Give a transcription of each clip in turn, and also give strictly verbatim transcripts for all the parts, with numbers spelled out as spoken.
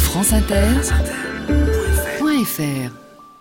France Inter point F R.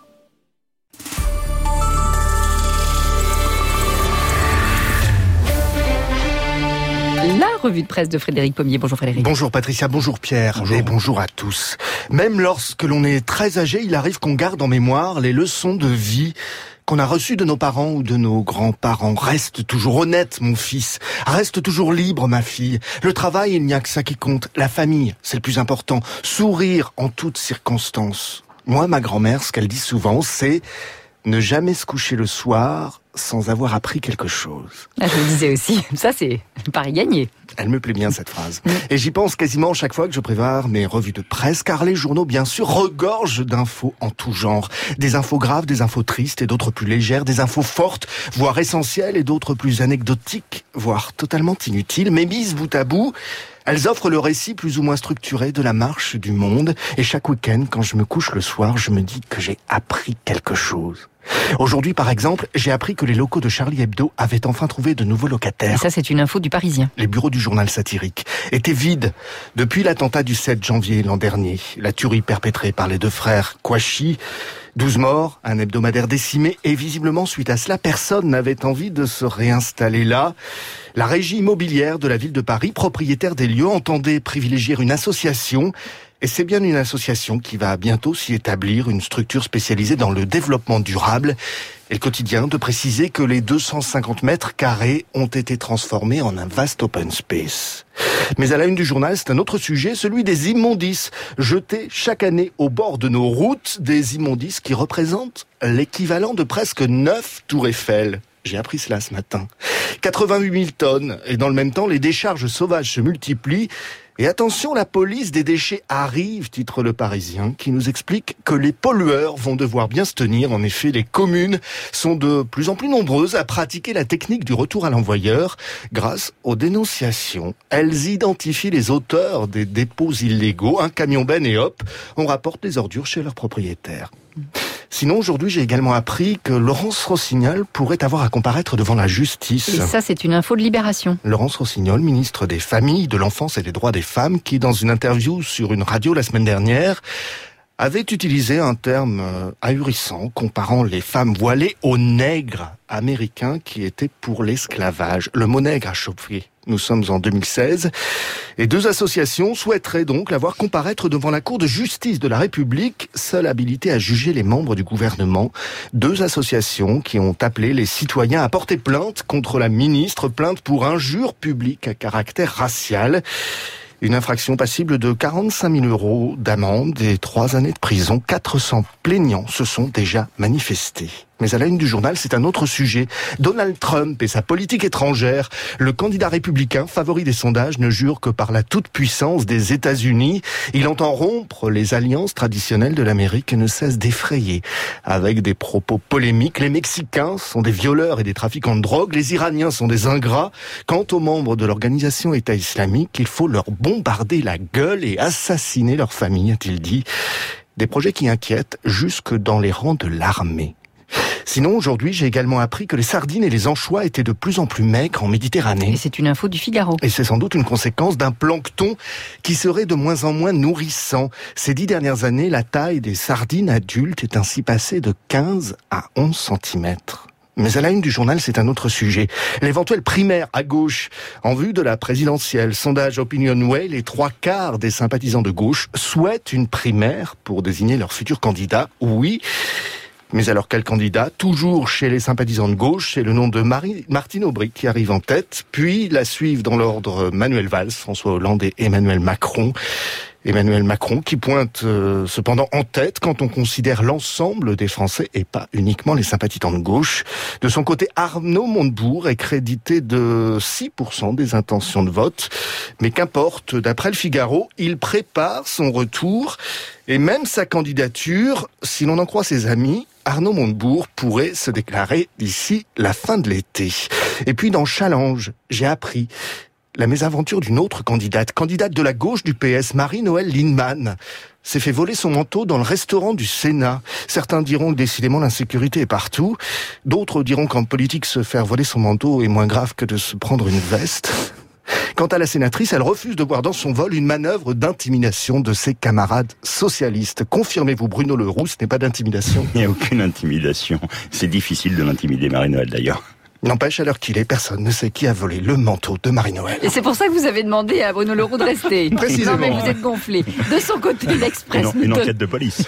La revue de presse de Frédéric Pommier. Bonjour Frédéric. Bonjour Patricia, bonjour Pierre, bonjour. Et bonjour à tous. Même lorsque l'on est très âgé, il arrive qu'on garde en mémoire les leçons de vie qu'on a reçues de nos parents ou de nos grands-parents. Reste toujours honnête, mon fils. Reste toujours libre, ma fille. Le travail, il n'y a que ça qui compte. La famille, c'est le plus important. Sourire en toutes circonstances. Moi, ma grand-mère, ce qu'elle dit souvent, c'est ne jamais se coucher le soir sans avoir appris quelque chose. Ah, je le disais aussi. Ça, c'est pari gagné. Elle me plaît bien, cette phrase. Et j'y pense quasiment chaque fois que je prépare mes revues de presse, car les journaux, bien sûr, regorgent d'infos en tout genre. Des infos graves, des infos tristes et d'autres plus légères, des infos fortes, voire essentielles et d'autres plus anecdotiques, voire totalement inutiles. Mais mises bout à bout, elles offrent le récit plus ou moins structuré de la marche du monde. Et chaque week-end, quand je me couche le soir, je me dis que j'ai appris quelque chose. Aujourd'hui, par exemple, j'ai appris que les locaux de Charlie Hebdo avaient enfin trouvé de nouveaux locataires. Et ça, c'est une info du Parisien. Les bureaux du journal satirique étaient vides depuis l'attentat du sept janvier l'an dernier. La tuerie perpétrée par les deux frères Kouachi, douze morts, un hebdomadaire décimé, et visiblement, suite à cela, personne n'avait envie de se réinstaller là. La régie immobilière de la ville de Paris, propriétaire des lieux, entendait privilégier une association. Et c'est bien une association qui va bientôt s'y établir, une structure spécialisée dans le développement durable. Et le quotidien de préciser que les deux cent cinquante mètres carrés ont été transformés en un vaste open space. Mais à la une du journal, c'est un autre sujet, celui des immondices jetés chaque année au bord de nos routes, des immondices qui représentent l'équivalent de presque neuf tours Eiffel. J'ai appris cela ce matin. quatre-vingt-huit mille tonnes. Et dans le même temps, les décharges sauvages se multiplient. Et attention, la police des déchets arrive, titre Le Parisien, qui nous explique que les pollueurs vont devoir bien se tenir. En effet, les communes sont de plus en plus nombreuses à pratiquer la technique du retour à l'envoyeur. Grâce aux dénonciations, elles identifient les auteurs des dépôts illégaux. Un camion benne et hop, on rapporte les ordures chez leurs propriétaires. Sinon, aujourd'hui, j'ai également appris que Laurence Rossignol pourrait avoir à comparaître devant la justice. Et ça, c'est une info de Libération. Laurence Rossignol, ministre des Familles, de l'Enfance et des Droits des Femmes, qui, dans une interview sur une radio la semaine dernière, avait utilisé un terme ahurissant comparant les femmes voilées aux nègres américains qui étaient pour l'esclavage. Le mot nègre a chauffé. Nous sommes en deux mille seize et deux associations souhaiteraient donc la voir comparaître devant la Cour de justice de la République, seule habilitée à juger les membres du gouvernement. Deux associations qui ont appelé les citoyens à porter plainte contre la ministre, plainte pour injure publique à caractère racial. Une infraction passible de quarante-cinq mille euros d'amende et trois années de prison. quatre cents plaignants se sont déjà manifestés. Mais à la une du journal, c'est un autre sujet. Donald Trump et sa politique étrangère. Le candidat républicain, favori des sondages, ne jure que par la toute-puissance des États-Unis. Il entend rompre les alliances traditionnelles de l'Amérique et ne cesse d'effrayer. Avec des propos polémiques, les Mexicains sont des violeurs et des trafiquants de drogue. Les Iraniens sont des ingrats. Quant aux membres de l'organisation État islamique, il faut leur bombarder la gueule et assassiner leur famille, a-t-il dit. Des projets qui inquiètent jusque dans les rangs de l'armée. Sinon, aujourd'hui, j'ai également appris que les sardines et les anchois étaient de plus en plus maigres en Méditerranée. Et c'est une info du Figaro. Et c'est sans doute une conséquence d'un plancton qui serait de moins en moins nourrissant. Ces dix dernières années, la taille des sardines adultes est ainsi passée de quinze à onze centimètres. Mais à la une du journal, c'est un autre sujet. L'éventuelle primaire à gauche en vue de la présidentielle. Sondage OpinionWay, les trois quarts des sympathisants de gauche souhaitent une primaire pour désigner leur futur candidat. Oui. Mais alors quel candidat? Toujours chez les sympathisants de gauche, c'est le nom de Marie, Martine Aubry qui arrive en tête. Puis la suivent dans l'ordre Manuel Valls, François Hollande et Emmanuel Macron. Emmanuel Macron qui pointe euh, cependant en tête quand on considère l'ensemble des Français et pas uniquement les sympathisants de gauche. De son côté, Arnaud Montebourg est crédité de six pour cent des intentions de vote. Mais qu'importe, d'après le Figaro, il prépare son retour et même sa candidature. Si l'on en croit ses amis, Arnaud Montebourg pourrait se déclarer d'ici la fin de l'été. Et puis dans Challenge, j'ai appris la mésaventure d'une autre candidate, candidate de la gauche du P S, Marie-Noëlle Lienemann, s'est fait voler son manteau dans le restaurant du Sénat. Certains diront que décidément l'insécurité est partout. D'autres diront qu'en politique, se faire voler son manteau est moins grave que de se prendre une veste. Quant à la sénatrice, elle refuse de voir dans son vol une manœuvre d'intimidation de ses camarades socialistes. Confirmez-vous, Bruno Le Roux, ce n'est pas d'intimidation? Il n'y a aucune intimidation. C'est difficile de l'intimider, Marie-Noël, d'ailleurs. N'empêche, à l'heure qu'il est, personne ne sait qui a volé le manteau de Marie-Noël. Et c'est pour ça que vous avez demandé à Bruno Le Roux de rester. Précisément. Non, mais vous êtes gonflé. De son côté, l'Express Une, nous une donne... enquête de police.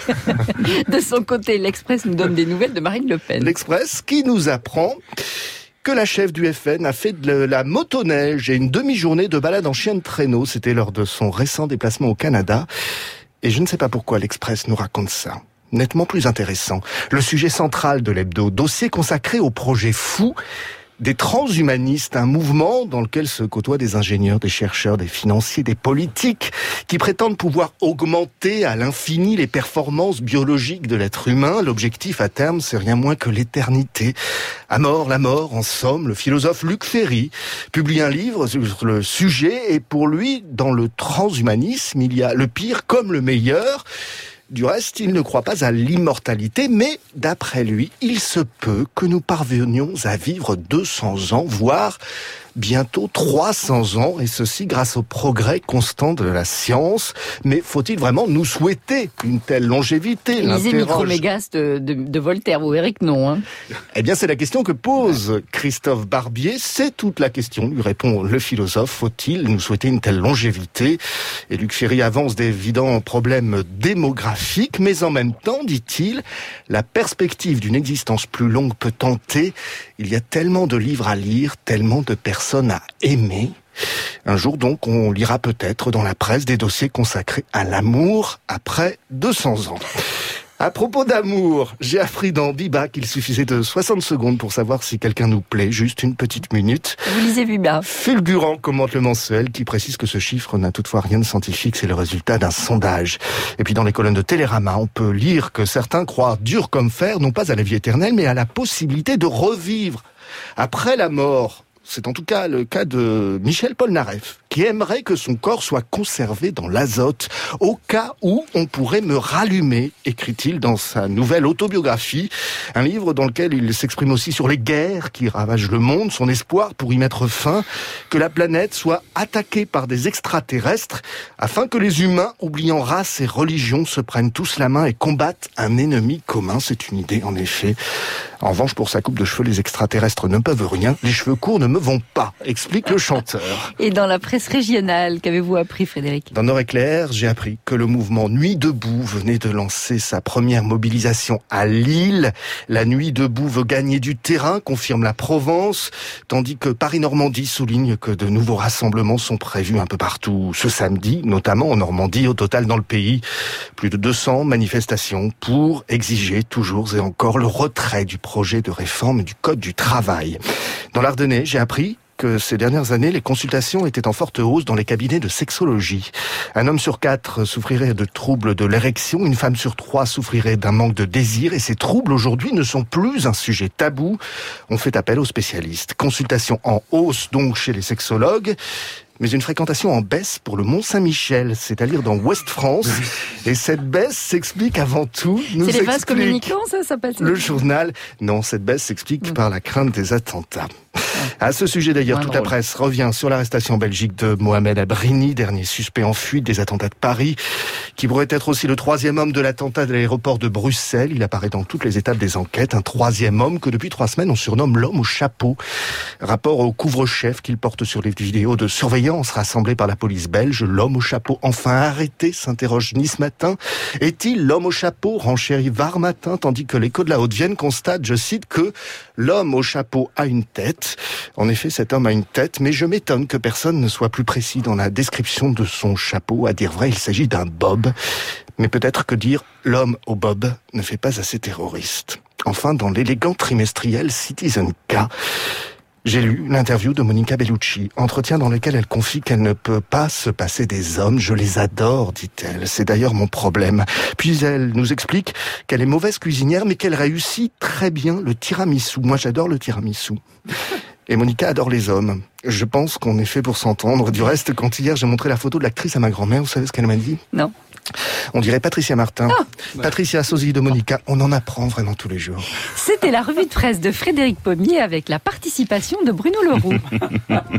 De son côté, l'Express nous donne des nouvelles de Marine Le Pen. L'Express qui nous apprend que la chef du F N a fait de la motoneige et une demi-journée de balade en chien de traîneau. C'était lors de son récent déplacement au Canada. Et je ne sais pas pourquoi l'Express nous raconte ça. Nettement plus intéressant. Le sujet central de l'hebdo, dossier consacré au projet fou des transhumanistes, un mouvement dans lequel se côtoient des ingénieurs, des chercheurs, des financiers, des politiques qui prétendent pouvoir augmenter à l'infini les performances biologiques de l'être humain. L'objectif à terme, c'est rien moins que l'éternité. À mort, la mort, en somme, le philosophe Luc Ferry publie un livre sur le sujet et pour lui, dans le transhumanisme, il y a le pire comme le meilleur. Du reste, il ne croit pas à l'immortalité, mais d'après lui, il se peut que nous parvenions à vivre deux cents ans, voire bientôt trois cents ans, et ceci grâce au progrès constant de la science. Mais faut-il vraiment nous souhaiter une telle longévité? Lisez Micromégas de, de, de Voltaire, vous verrez que non. Hein. Eh bien, c'est la question que pose Christophe Barbier. C'est toute la question, lui répond le philosophe. Faut-il nous souhaiter une telle longévité? Et Luc Ferry avance d'évidents problèmes démographiques, mais en même temps, dit-il, la perspective d'une existence plus longue peut tenter. Il y a tellement de livres à lire, tellement de personnes à aimer. Un jour donc, on lira peut-être dans la presse des dossiers consacrés à l'amour après deux cents ans. À propos d'amour, j'ai appris dans Biba qu'il suffisait de soixante secondes pour savoir si quelqu'un nous plaît, juste une petite minute. Vous lisez Biba. Fulgurant, commente le mensuel, qui précise que ce chiffre n'a toutefois rien de scientifique, c'est le résultat d'un sondage. Et puis dans les colonnes de Télérama, on peut lire que certains croient dur comme fer, non pas à la vie éternelle, mais à la possibilité de revivre après la mort. C'est en tout cas le cas de Michel Polnareff, qui aimerait que son corps soit conservé dans l'azote, au cas où on pourrait me rallumer, écrit-il dans sa nouvelle autobiographie, un livre dans lequel il s'exprime aussi sur les guerres qui ravagent le monde, son espoir pour y mettre fin, que la planète soit attaquée par des extraterrestres, afin que les humains, oubliant race et religion, se prennent tous la main et combattent un ennemi commun. C'est une idée, en effet. En revanche, pour sa coupe de cheveux, les extraterrestres ne peuvent rien. Les cheveux courts ne me vont pas, explique le chanteur. Et dans la presse régionale, qu'avez-vous appris, Frédéric? Dans Nord-Éclair, j'ai appris que le mouvement Nuit debout venait de lancer sa première mobilisation à Lille. La Nuit debout veut gagner du terrain, confirme la Provence, tandis que Paris-Normandie souligne que de nouveaux rassemblements sont prévus un peu partout ce samedi, notamment en Normandie. Au total dans le pays, plus de deux cents manifestations pour exiger toujours et encore le retrait du projet de réforme du Code du travail. Dans l'Ardennais, j'ai appris que ces dernières années, les consultations étaient en forte hausse dans les cabinets de sexologie. Un homme sur quatre souffrirait de troubles de l'érection, une femme sur trois souffrirait d'un manque de désir, et ces troubles aujourd'hui ne sont plus un sujet tabou. On fait appel aux spécialistes. Consultation en hausse donc chez les sexologues, mais une fréquentation en baisse pour le Mont-Saint-Michel, c'est à dire dans Ouest-France. Et cette baisse s'explique avant tout... nous C'est les vases explique communicants, ça, ça passe. Le journal, non, cette baisse s'explique mmh. par la crainte des attentats. À ce sujet d'ailleurs, toute la presse revient sur l'arrestation en Belgique de Mohamed Abrini, dernier suspect en fuite des attentats de Paris, qui pourrait être aussi le troisième homme de l'attentat de l'aéroport de Bruxelles. Il apparaît dans toutes les étapes des enquêtes, un troisième homme que depuis trois semaines on surnomme l'homme au chapeau. Rapport au couvre-chef qu'il porte sur les vidéos de surveillance rassemblées par la police belge. L'homme au chapeau enfin arrêté, s'interroge Nice Matin. Est-il l'homme au chapeau, renchérit Var Matin, tandis que l'Écho de la Haute-Vienne constate, je cite, que l'homme au chapeau a une tête. En effet, cet homme a une tête, mais je m'étonne que personne ne soit plus précis dans la description de son chapeau. À dire vrai, il s'agit d'un bob. Mais peut-être que dire l'homme au bob ne fait pas assez terroriste. Enfin, dans l'élégant trimestriel Citizen K, j'ai lu l'interview de Monica Bellucci, entretien dans lequel elle confie qu'elle ne peut pas se passer des hommes. Je les adore, dit-elle. C'est d'ailleurs mon problème. Puis elle nous explique qu'elle est mauvaise cuisinière, mais qu'elle réussit très bien le tiramisu. Moi, j'adore le tiramisu. Et Monica adore les hommes. Je pense qu'on est fait pour s'entendre. Du reste, quand hier j'ai montré la photo de l'actrice à ma grand-mère, vous savez ce qu'elle m'a dit? Non. On dirait Patricia Martin. Ah. Patricia Sosie de Monica. On en apprend vraiment tous les jours. C'était la revue de presse de Frédéric Pommier avec la participation de Bruno Le Roux.